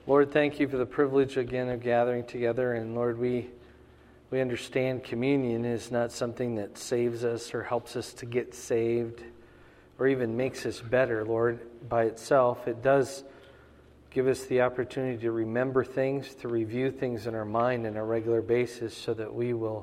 Lord, thank you for the privilege again of gathering together. And Lord, we understand communion is not something that saves us or helps us to get saved or even makes us better, Lord, by itself. It does give us the opportunity to remember things, to review things in our mind on a regular basis so that we will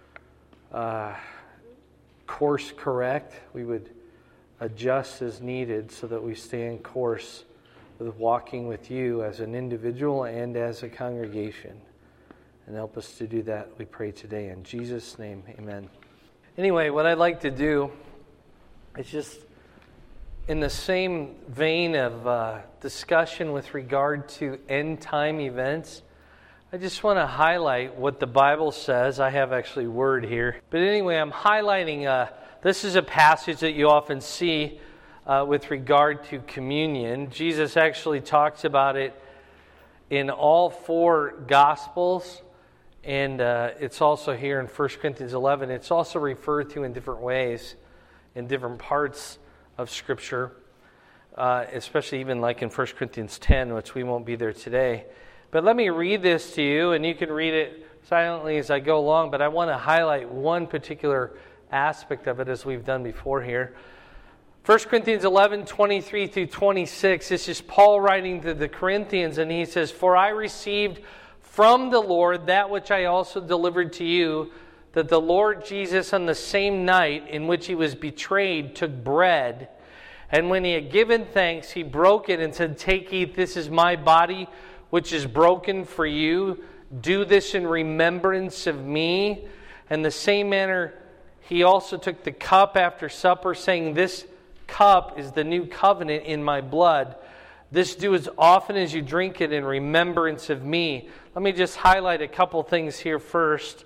course correct. We would adjust as needed so that we stay in course with walking with you as an individual and as a congregation. And help us to do that, we pray today. In Jesus' name, amen. Anyway, what I'd like to do is just in the same vein of discussion with regard to end-time events, I just want to highlight what the Bible says. I have actually word here. But anyway, I'm highlighting, this is a passage that you often see with regard to communion. Jesus actually talks about it in all four Gospels, and it's also here in 1 Corinthians 11. It's also referred to in different ways in different parts of Scripture, especially even like in 1 Corinthians 10, which we won't be there today. But let me read this to you, and you can read it silently as I go along, but I want to highlight one particular aspect of it as we've done before here. 1 Corinthians 11, 23 through 26, this is Paul writing to the Corinthians, and he says, "For I received from the Lord that which I also delivered to you, that the Lord Jesus on the same night in which he was betrayed took bread, and when he had given thanks, he broke it and said, 'Take, eat, this is my body, which is broken for you. Do this in remembrance of me.' And the same manner he also took the cup after supper, saying, 'This cup is the new covenant in my blood. This do as often as you drink it in remembrance of me.'" Let me just highlight a couple things here first.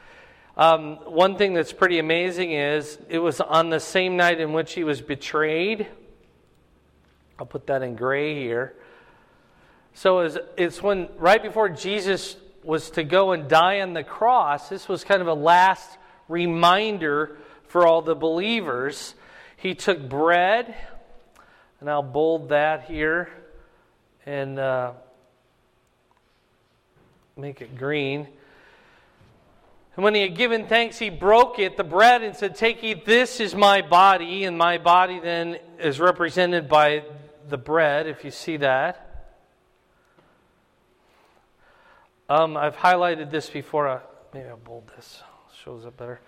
One thing that's pretty amazing is it was on the same night in which he was betrayed. I'll put that in gray here. So it's when right before Jesus was to go and die on the cross. This was kind of a last reminder for all the believers. He took bread, and I'll bold that here and make it green. And when he had given thanks, he broke it, the bread, and said, "Take, eat, this is my body." And my body then is represented by the bread, if you see that. I've highlighted this before. Maybe I'll bold this. Shows up better.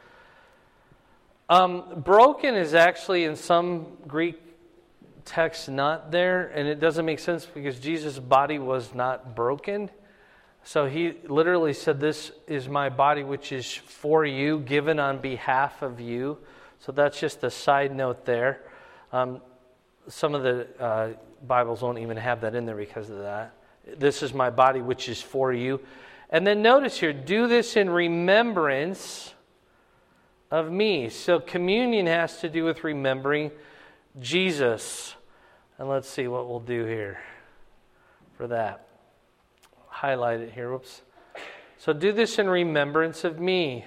Broken is actually in some Greek texts not there, and it doesn't make sense because Jesus' body was not broken. So he literally said, "This is my body which is for you, given on behalf of you." So that's just a side note there. Some of the Bibles won't even have that in there because of that. "This is my body which is for you." And then notice here, "Do this in remembrance of me." So communion has to do with remembering Jesus. And let's see what we'll do here for that. Highlight it here. Whoops. So "do this in remembrance of me."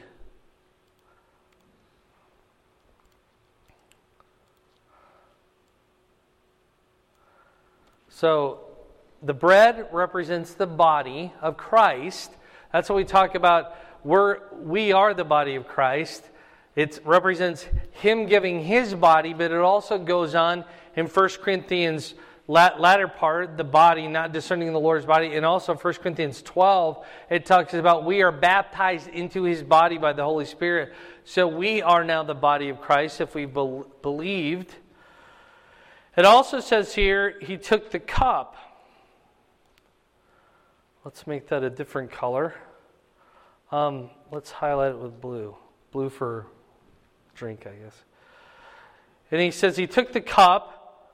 So the bread represents the body of Christ. That's what we talk about. We are the body of Christ. It represents him giving his body, but it also goes on in 1 Corinthians latter part, the body, not discerning the Lord's body. And also 1 Corinthians 12, it talks about we are baptized into his body by the Holy Spirit. So we are now the body of Christ if we believed. It also says here, he took the cup. Let's make that a different color. Let's highlight it with blue. Blue for drink, I guess. And he says he took the cup.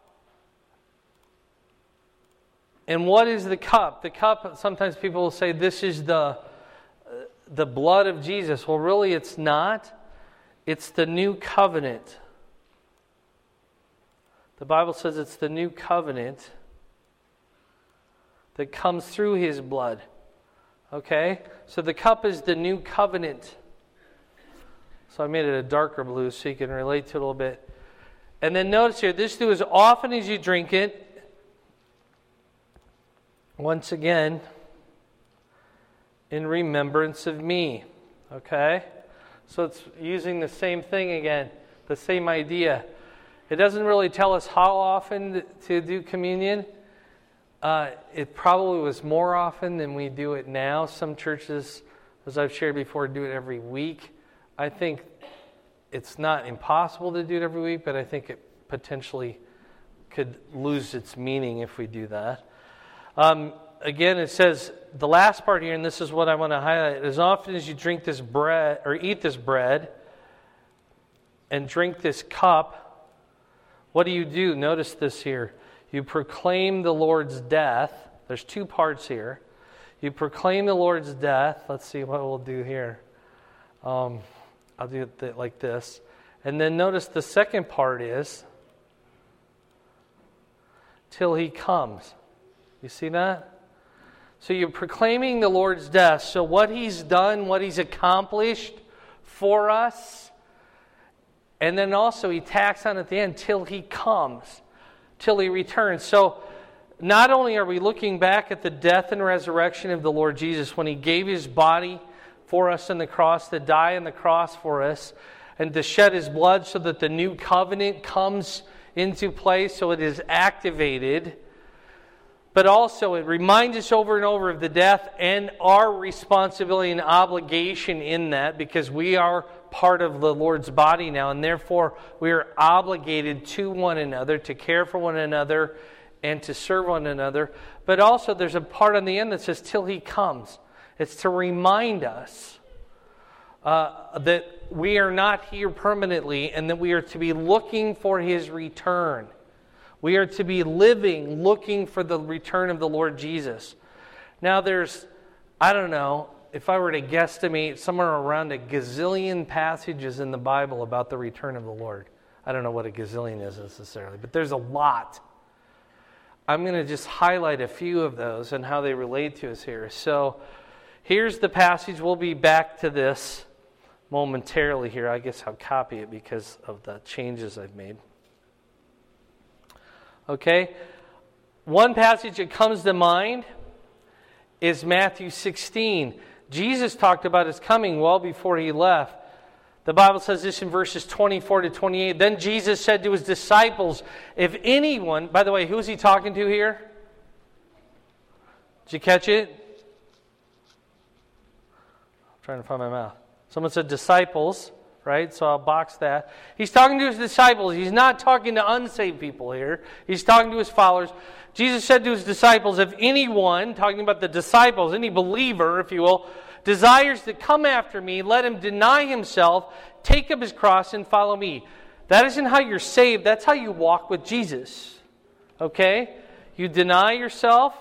And what is the cup? The cup, sometimes people will say, this is the blood of Jesus. Well, really it's not. It's the new covenant. The Bible says it's the new covenant that comes through his blood. Okay? So the cup is the new covenant. So I made it a darker blue so you can relate to it a little bit. And then notice here, this do as often as you drink it once again, in remembrance of me. Okay? So it's using the same thing again, the same idea. It doesn't really tell us how often to do communion. It probably was more often than we do it now. Some churches, as I've shared before, do it every week. I think it's not impossible to do it every week, but I think it potentially could lose its meaning if we do that. Again, it says, the last part here, and this is what I want to highlight, as often as you drink this bread, or eat this bread, and drink this cup, what do? Notice this here. You proclaim the Lord's death. There's two parts here. You proclaim the Lord's death. Let's see what we'll do here. I'll do it like this. And then notice the second part is, till he comes. You see that? So you're proclaiming the Lord's death. So what he's done, what he's accomplished for us. And then also he tacks on at the end, till he comes, till he returns. So not only are we looking back at the death and resurrection of the Lord Jesus when he gave his body for us on the cross, to die on the cross for us, and to shed his blood so that the new covenant comes into place, so it is activated. But also it reminds us over and over of the death and our responsibility and obligation in that, because we are part of the Lord's body now, and therefore we are obligated to one another, to care for one another, and to serve one another. But also there's a part on the end that says, till he comes. It's to remind us that we are not here permanently, and that we are to be looking for his return. We are to be living, looking for the return of the Lord Jesus. Now there's, I don't know, if I were to guesstimate, somewhere around a gazillion passages in the Bible about the return of the Lord. I don't know what a gazillion is necessarily, but there's a lot. I'm going to just highlight a few of those and how they relate to us here. So here's the passage. We'll be back to this momentarily here. I guess I'll copy it because of the changes I've made. Okay, one passage that comes to mind is Matthew 16. Jesus talked about his coming well before he left. The Bible says this in verses 24 to 28. Then Jesus said to his disciples, if anyone, by the way, who is he talking to here? Did you catch it? I'm trying to find my mouth. Someone said disciples. Right? So I'll box that. He's talking to his disciples. He's not talking to unsaved people here. He's talking to his followers. Jesus said to his disciples, if anyone, talking about the disciples, any believer, if you will, desires to come after me, let him deny himself, take up his cross, and follow me. That isn't how you're saved. That's how you walk with Jesus. Okay? You deny yourself.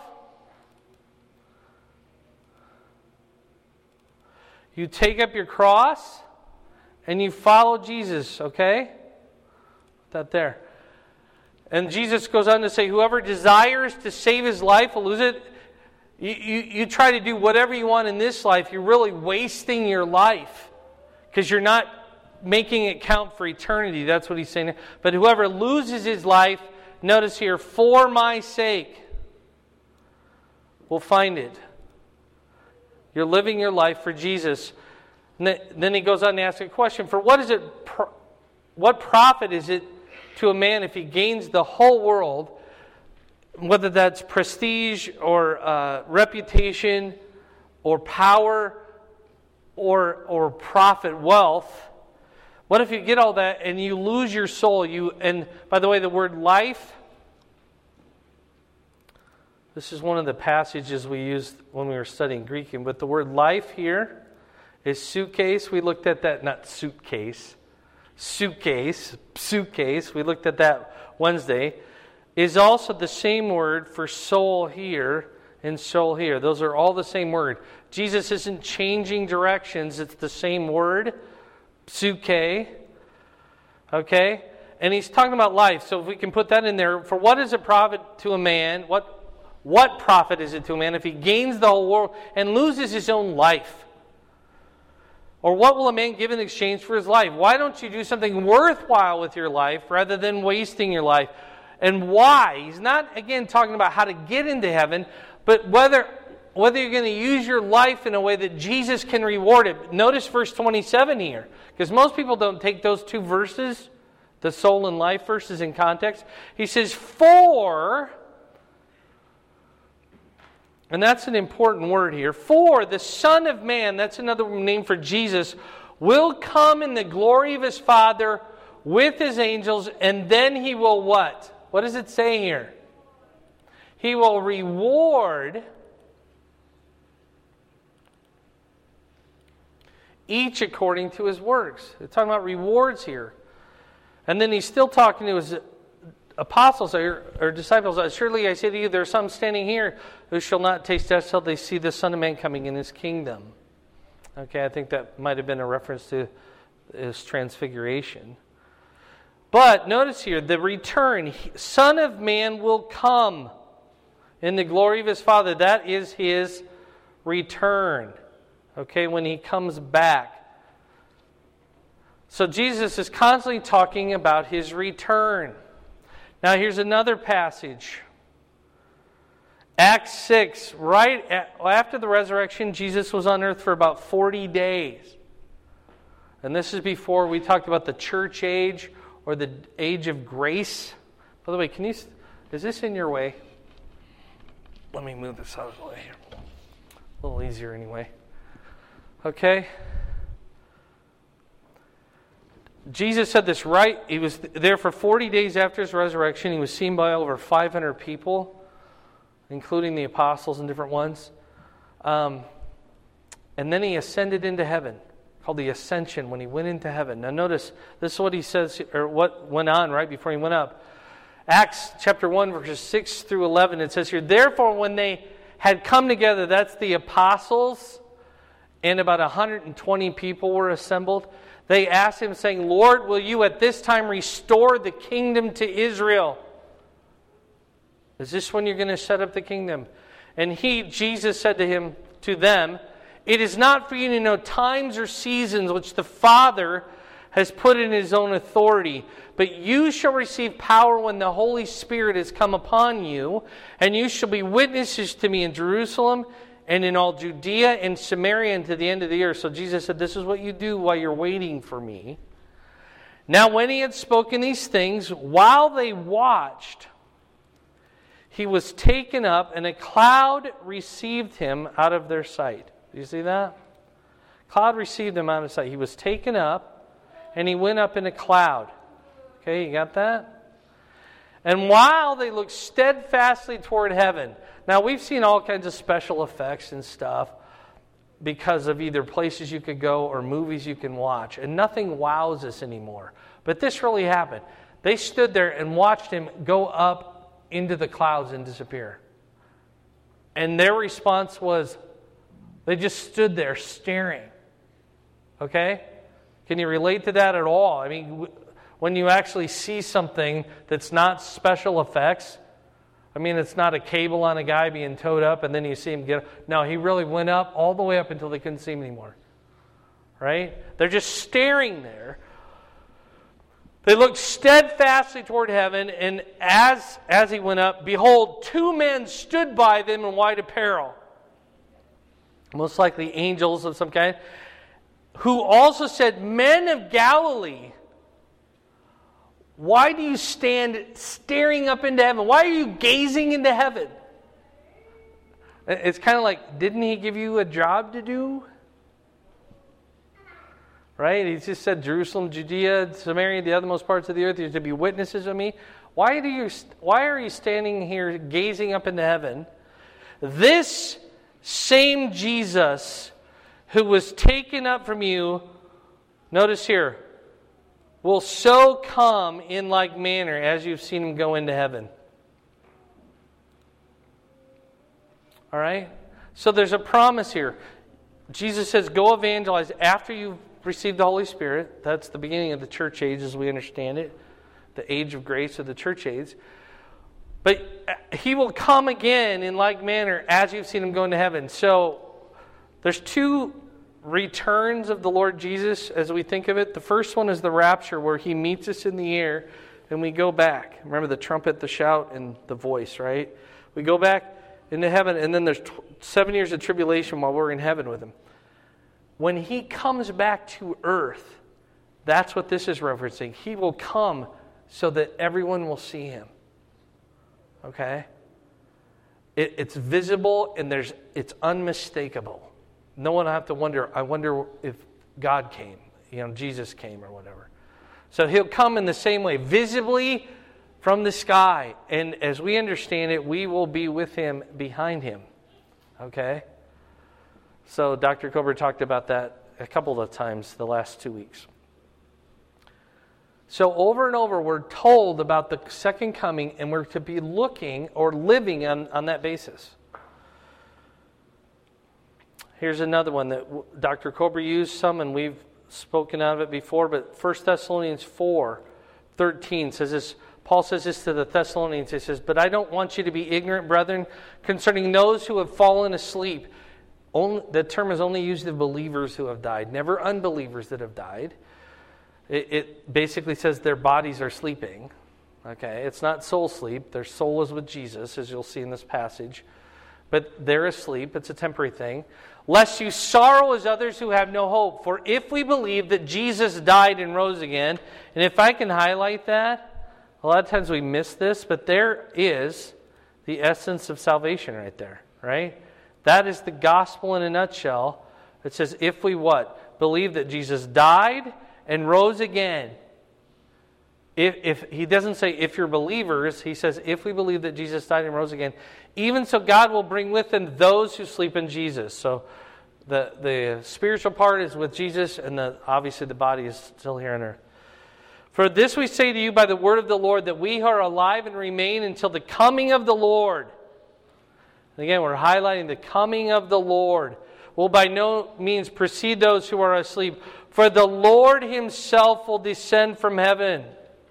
You take up your cross. And you follow Jesus, okay? Put that there. And Jesus goes on to say, whoever desires to save his life will lose it. You try to do whatever you want in this life, you're really wasting your life, because you're not making it count for eternity. That's what he's saying. But whoever loses his life, notice here, for my sake, will find it. You're living your life for Jesus. And then he goes on to ask a question, for what profit is it to a man if he gains the whole world, whether that's prestige or reputation or power or profit, wealth? What if you get all that and you lose your soul? And by the way, the word life, this is one of the passages we used when we were studying Greek, but the word life here is suitcase. We looked at that, not suitcase. Suitcase. We looked at that Wednesday. Is also the same word for soul here and soul here. Those are all the same word. Jesus isn't changing directions. It's the same word. Suke. Okay? And he's talking about life. So if we can put that in there. For what is a profit to a man? What profit is it to a man if he gains the whole world and loses his own life? Or what will a man give in exchange for his life? Why don't you do something worthwhile with your life rather than wasting your life? And why? He's not, again, talking about how to get into heaven, But whether you're going to use your life in a way that Jesus can reward it. Notice verse 27 here. Because most people don't take those two verses, the soul and life verses, in context. He says, for, and that's an important word here, for the Son of Man, that's another name for Jesus, will come in the glory of His Father with His angels, and then He will what? What does it say here? He will reward each according to his works. They're talking about rewards here. And then he's still talking to his apostles or disciples. Surely I say to you, there are some standing here who shall not taste death till they see the Son of Man coming in His kingdom. Okay, I think that might have been a reference to His transfiguration. But notice here, the return, Son of Man will come in the glory of His Father. That is His return. Okay, when He comes back. So Jesus is constantly talking about His return. Now here's another passage. Acts 6, right after the resurrection, Jesus was on earth for about 40 days. And this is before we talked about the church age or the age of grace. By the way, is this in your way? Let me move this out of the way here. A little easier anyway. Okay? Jesus said this right. He was there for 40 days after His resurrection. He was seen by over 500 people, including the apostles and different ones. And then He ascended into heaven, called the ascension, when He went into heaven. Now notice, this is what He says, or what went on right before He went up. Acts chapter 1, verses 6 through 11, it says here, therefore when they had come together, that's the apostles, and about 120 people were assembled, they asked Him, saying, Lord, will You at this time restore the kingdom to Israel? Is this when You're going to set up the kingdom? And Jesus said to them, it is not for you to know times or seasons which the Father has put in His own authority, but you shall receive power when the Holy Spirit has come upon you, and you shall be witnesses to Me in Jerusalem, and in all Judea and Samaria and to the end of the earth. So Jesus said, this is what you do while you're waiting for Me. Now when He had spoken these things, while they watched, He was taken up, and a cloud received Him out of their sight. Do you see that? Cloud received Him out of sight. He was taken up, and He went up in a cloud. Okay, you got that? And while they looked steadfastly toward heaven. Now, we've seen all kinds of special effects and stuff because of either places you could go or movies you can watch. And nothing wows us anymore. But this really happened. They stood there and watched Him go up into the clouds and disappear. And their response was, they just stood there staring. Okay? Can you relate to that at all? I mean, when you actually see something that's not special effects, I mean, it's not a cable on a guy being towed up and then you see him get up. No, He really went up all the way up until they couldn't see Him anymore. Right? They're just staring there. They looked steadfastly toward heaven, and as He went up, behold, two men stood by them in white apparel. Most likely angels of some kind. Who also said, Men of Galilee, why do you stand staring up into heaven? Why are you gazing into heaven? It's kind of like, didn't He give you a job to do? Right? He just said Jerusalem, Judea, Samaria, the othermost parts of the earth, you're to be witnesses of Me. Why are you standing here gazing up into heaven? This same Jesus who was taken up from you, notice here, will so come in like manner as you've seen Him go into heaven. All right? So there's a promise here. Jesus says, go evangelize after you've received the Holy Spirit. That's the beginning of the church age as we understand it. The age of grace of the church age. But He will come again in like manner as you've seen Him go into heaven. So there's two returns of the Lord Jesus as we think of it. The first one is the rapture, where He meets us in the air and we go back. Remember the trumpet, the shout, and the voice, right? We go back into heaven, and then there's 7 years of tribulation while we're in heaven with him. When he comes back to earth, that's what this is referencing. He will come so that everyone will see him. Okay? It's visible and it's unmistakable. No one will have to wonder, I wonder if God came, Jesus came or whatever. So he'll come in the same way, visibly from the sky. And as we understand it, we will be with him, behind him. Okay? So Dr. Kober talked about that a couple of times the last 2 weeks. So over and over, we're told about the second coming, and we're to be looking or living on that basis. Here's another one that Dr. Kober used some, and we've spoken of it before, but 1 Thessalonians 4:13 says this. Paul says this to the Thessalonians. He says, "But I don't want you to be ignorant, brethren, concerning those who have fallen asleep." The term is only used of believers who have died, never unbelievers that have died. It basically says their bodies are sleeping. Okay, it's not soul sleep. Their soul is with Jesus, as you'll see in this passage. But they're asleep. It's a temporary thing. "Lest you sorrow as others who have no hope. For if we believe that Jesus died and rose again," and if I can highlight that, a lot of times we miss this, but there is the essence of salvation right there, right? That is the gospel in a nutshell. It says, if we what? Believe that Jesus died and rose again. If he doesn't say if you're believers, he says if we believe that Jesus died and rose again, even so God will bring with him those who sleep in Jesus. So the spiritual part is with Jesus, and obviously the body is still here on earth. "For this we say to you by the word of the Lord, that we who are alive and remain until the coming of the Lord." And again, we're highlighting the coming of the Lord. "Will by no means precede those who are asleep. For the Lord himself will descend from heaven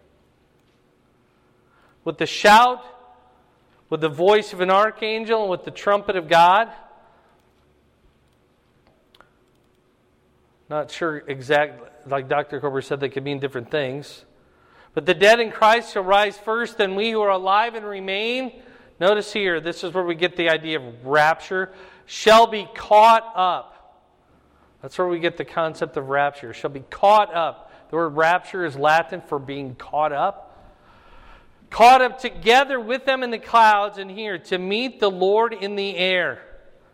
with the shout, with the voice of an archangel, and with the trumpet of God." Not sure exactly, like Dr. Kober said, they could mean different things. "But the dead in Christ shall rise first, then we who are alive and remain," notice here, this is where we get the idea of rapture, "shall be caught up." That's where we get the concept of rapture. Shall be caught up. The word rapture is Latin for being caught up. "Caught up together with them in the clouds," and here, "to meet the Lord in the air."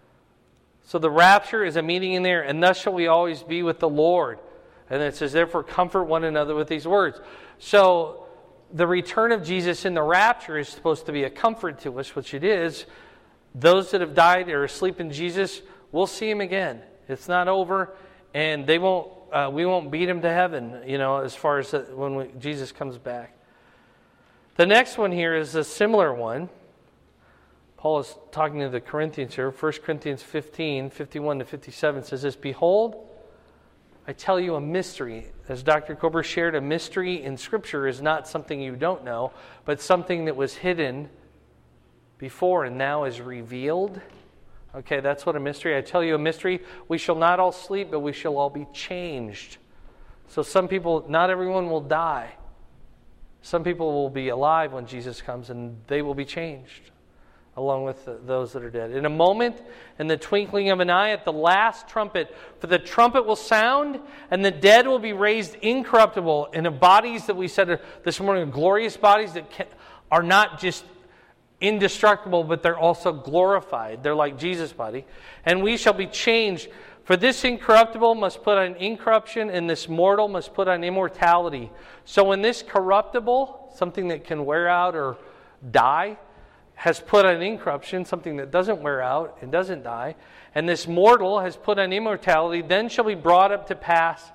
So the rapture is a meeting in the air, "and thus shall we always be with the Lord." And it says, "Therefore comfort one another with these words." So the return of Jesus in the rapture is supposed to be a comfort to us, which it is. Those that have died or are asleep in Jesus, we'll see him again. It's not over, and we won't beat him to heaven, as far as when Jesus comes back. The next one here is a similar one. Paul is talking to the Corinthians here. 1 Corinthians 15, 51 to 57 says this, "Behold, I tell you a mystery." As Dr. Kober shared, a mystery in Scripture is not something you don't know, but something that was hidden before and now is revealed. Okay, that's what a mystery. "I tell you a mystery. We shall not all sleep, but we shall all be changed." So some people, not everyone will die. Some people will be alive when Jesus comes, and they will be changed along with those that are dead. "In a moment, in the twinkling of an eye, at the last trumpet, for the trumpet will sound, and the dead will be raised incorruptible." And the bodies that we said this morning, glorious bodies that are not just indestructible, but they're also glorified. They're like Jesus' body. "And we shall be changed. For this incorruptible must put on incorruption, and this mortal must put on immortality." So when this corruptible, something that can wear out or die, has put on incorruption, something that doesn't wear out and doesn't die, and this mortal has put on immortality, then shall be brought to pass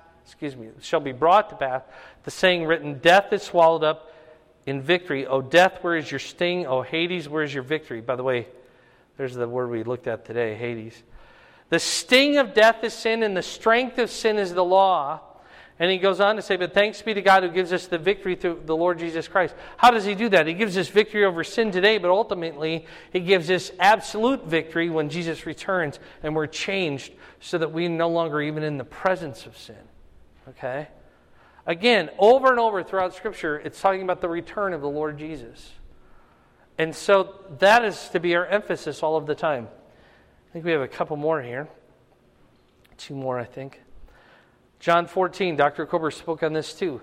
the saying written, "Death is swallowed up in victory. O death, where is your sting? O Hades, where is your victory?" By the way, there's the word we looked at today, Hades. "The sting of death is sin, and the strength of sin is the law." And he goes on to say, "But thanks be to God who gives us the victory through the Lord Jesus Christ." How does he do that? He gives us victory over sin today, but ultimately he gives us absolute victory when Jesus returns and we're changed so that we're no longer even in the presence of sin. Okay? Again, over and over throughout Scripture, it's talking about the return of the Lord Jesus. And so that is to be our emphasis all of the time. I think we have a couple more here. 2 more, I think. John 14, Dr. Kober spoke on this too.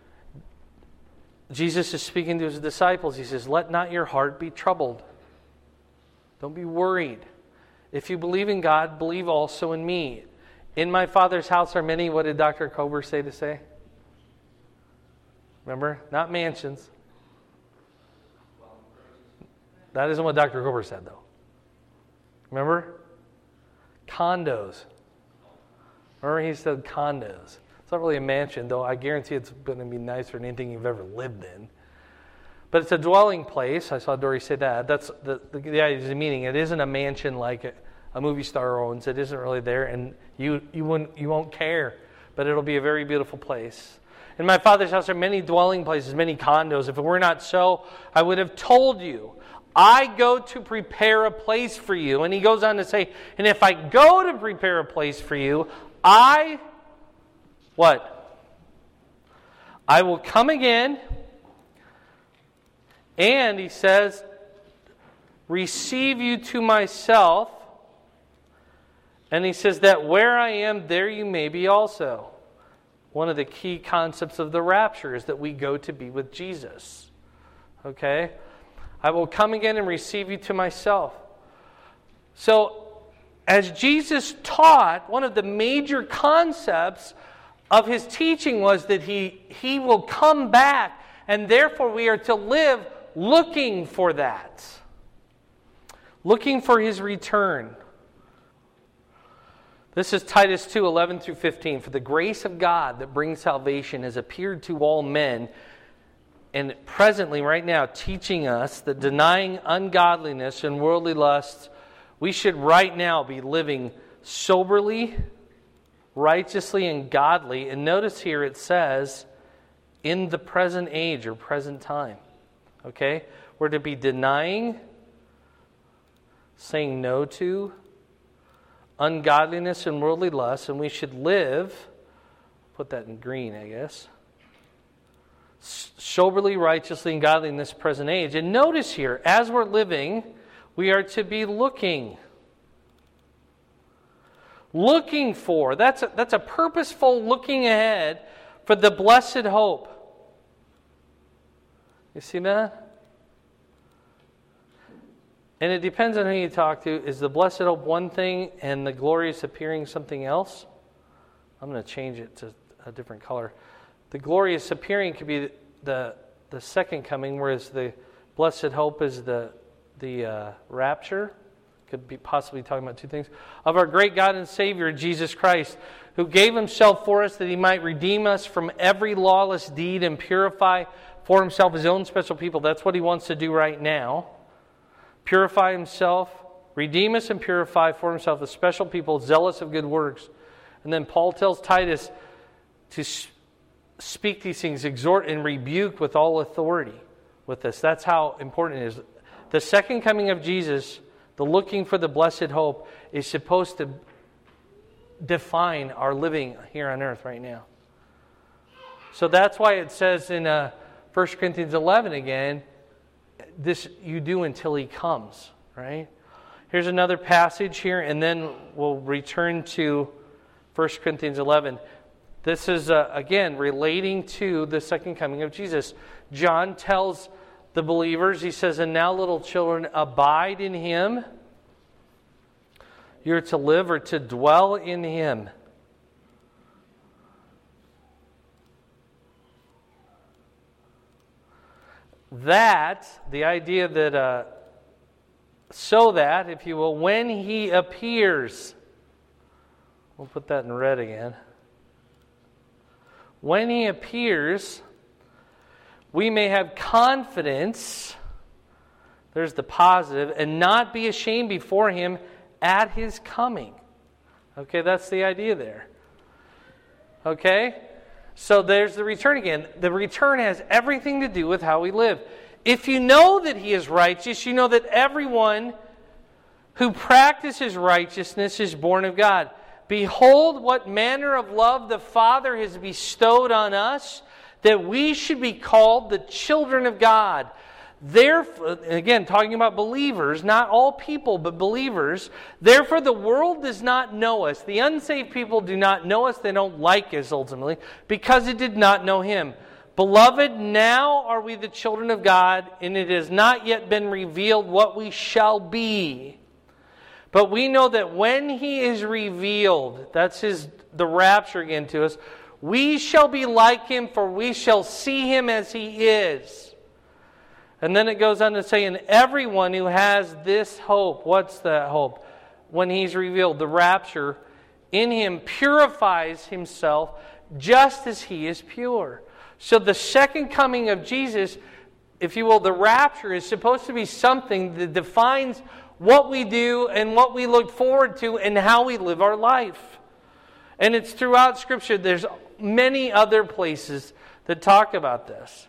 Jesus is speaking to his disciples. He says, let not your heart be troubled. Don't be worried. If you believe in God, believe also in me. In my Father's house are many, what did Dr. Kober say? Remember? Not mansions. That isn't what Dr. Kober said, though. Remember? Condos. Remember he said condos. It's not really a mansion, though I guarantee it's going to be nicer than anything you've ever lived in. But it's a dwelling place. I saw Dory say that. That's the idea is the meaning. It isn't a mansion like a movie star owns. It isn't really there, and you won't care. But it'll be a very beautiful place. In my Father's house are many dwelling places, many condos. If it were not so, I would have told you. I go to prepare a place for you. And he goes on to say, and if I go to prepare a place for you, what? I will come again, and he says, receive you to myself. And he says that where I am, there you may be also. One of the key concepts of the rapture is that we go to be with Jesus. Okay? I will come again and receive you to myself. So, as Jesus taught, one of the major concepts of his teaching was that he will come back, and therefore we are to live looking for that. Looking for his return. This is Titus 2, 11 through 15. For the grace of God that brings salvation has appeared to all men, and presently, right now, teaching us that denying ungodliness and worldly lusts, we should right now be living soberly, righteously, and godly. And notice here it says, in the present age or present time. Okay? We're to be denying, saying no to ungodliness and worldly lusts, and we should live, put that in green, I guess, soberly, righteously, and godly in this present age. And notice here, as we're living, we are to be looking. Looking for. That's a purposeful looking ahead for the blessed hope. You see that? And it depends on who you talk to. Is the blessed hope one thing and the glorious appearing something else? I'm going to change it to a different color. The glorious appearing could be the second coming, whereas the blessed hope is the rapture. Could be possibly talking about two things. Of our great God and Savior, Jesus Christ, who gave himself for us that he might redeem us from every lawless deed and purify for himself his own special people. That's what he wants to do right now. Purify himself, redeem us and purify for himself a special people, zealous of good works. And then Paul tells Titus to speak these things, exhort and rebuke with all authority with this. That's how important it is. The second coming of Jesus, the looking for the blessed hope, is supposed to define our living here on earth right now. So that's why it says in 1 Corinthians 11 again, this you do until he comes, right? Here's another passage here, and then we'll return to 1 Corinthians 11. This is, again, relating to the second coming of Jesus. John tells the believers, he says, and now little children, abide in him. You're to live or to dwell in him. That, the idea that, so that, if you will, when he appears, we'll put that in red again. When he appears, we may have confidence, there's the positive, and not be ashamed before him at his coming. Okay, that's the idea there. Okay? So there's the return again. The return has everything to do with how we live. If you know that he is righteous, you know that everyone who practices righteousness is born of God. Behold, what manner of love the Father has bestowed on us, that we should be called the children of God. Therefore, again, talking about believers, not all people, but believers. Therefore, the world does not know us. The unsaved people do not know us. They don't like us, ultimately, because it did not know Him. Beloved, now are we the children of God, and it has not yet been revealed what we shall be. But we know that when He is revealed, that's the rapture again to us, we shall be like Him, for we shall see Him as He is. And then it goes on to say, and everyone who has this hope, what's that hope? When He's revealed, the rapture, in Him purifies himself just as He is pure. So the second coming of Jesus, if you will, the rapture is supposed to be something that defines what we do and what we look forward to and how we live our life. And it's throughout Scripture. There's many other places that talk about this.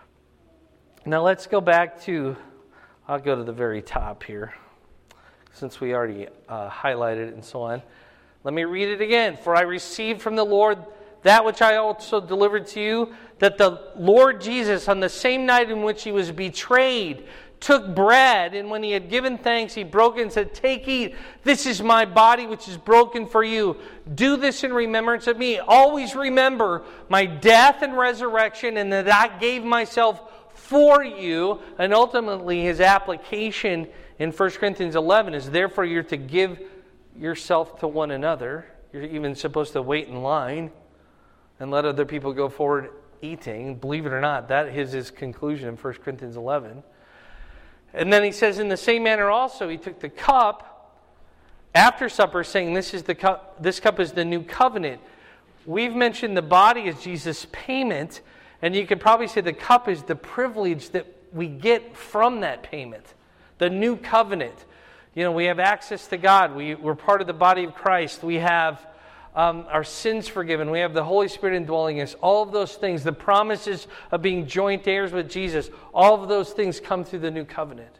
Now let's go back to, I'll go to the very top here, since we already highlighted it and so on. Let me read it again. For I received from the Lord that which I also delivered to you, that the Lord Jesus, on the same night in which He was betrayed, took bread, and when He had given thanks, He broke it and said, take, eat, this is my body which is broken for you. Do this in remembrance of me. Always remember my death and resurrection, and that I gave myself for you. And ultimately His application in 1 Corinthians 11 is, therefore you're to give yourself to one another. You're even supposed to wait in line and let other people go forward eating. Believe it or not, that is his conclusion in 1 Corinthians 11. And then he says, in the same manner also, He took the cup after supper, saying, this cup is the new covenant. We've mentioned the body as Jesus' payment, and you could probably say the cup is the privilege that we get from that payment. The new covenant. You know, we have access to God. We're part of the body of Christ. We have our sins forgiven. We have the Holy Spirit indwelling us. All of those things, the promises of being joint heirs with Jesus, all of those things come through the new covenant.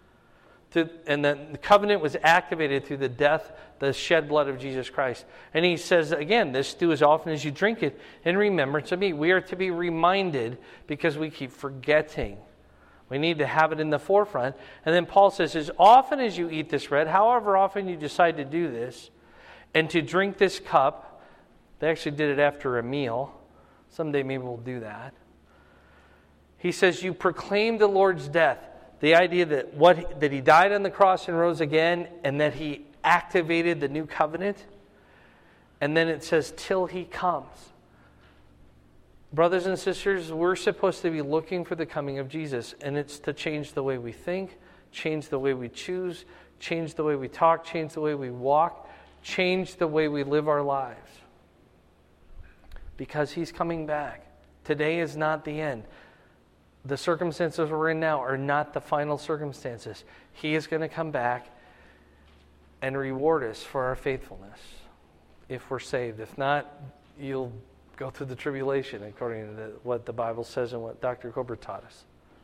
And the covenant was activated through the death, the shed blood of Jesus Christ. And He says, again, this do as often as you drink it in remembrance of me. We are to be reminded because we keep forgetting. We need to have it in the forefront. And then Paul says, as often as you eat this bread, however often you decide to do this, and to drink this cup, they actually did it after a meal. Someday maybe we'll do that. He says, you proclaim the Lord's death. The idea that He died on the cross and rose again, and that He activated the new covenant. And then it says, till He comes. Brothers and sisters, we're supposed to be looking for the coming of Jesus. And it's to change the way we think, change the way we choose, change the way we talk, change the way we walk, change the way we live our lives. Because He's coming back. Today is not the end. The circumstances we're in now are not the final circumstances. He is going to come back and reward us for our faithfulness if we're saved. If not, you'll go through the tribulation according to what the Bible says and what Dr. Cooper taught us.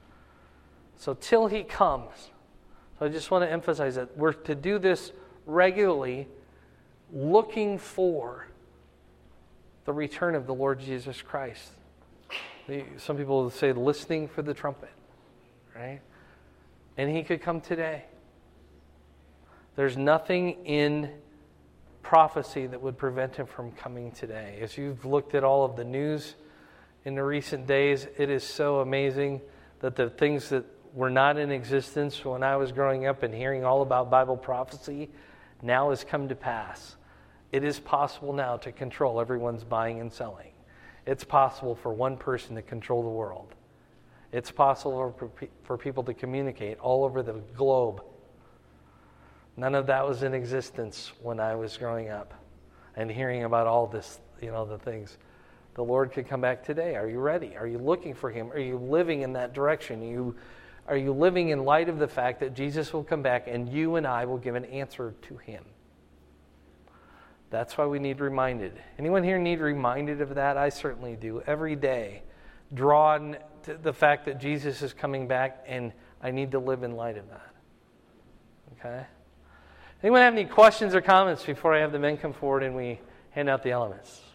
So till He comes. So I just want to emphasize that we're to do this regularly, looking for the return of the Lord Jesus Christ. Some people say listening for the trumpet, right? And He could come today. There's nothing in prophecy that would prevent Him from coming today. As you've looked at all of the news in the recent days, it is so amazing that the things that were not in existence when I was growing up and hearing all about Bible prophecy now has come to pass. It is possible now to control everyone's buying and selling. It's possible for one person to control the world. It's possible for people to communicate all over the globe. None of that was in existence when I was growing up and hearing about all this, the things. The Lord could come back today. Are you ready? Are you looking for Him? Are you living in that direction? Are you living in light of the fact that Jesus will come back and you and I will give an answer to Him? That's why we need reminded. Anyone here need reminded of that? I certainly do. Every day, drawn to the fact that Jesus is coming back, and I need to live in light of that. Okay? Anyone have any questions or comments before I have the men come forward and we hand out the elements?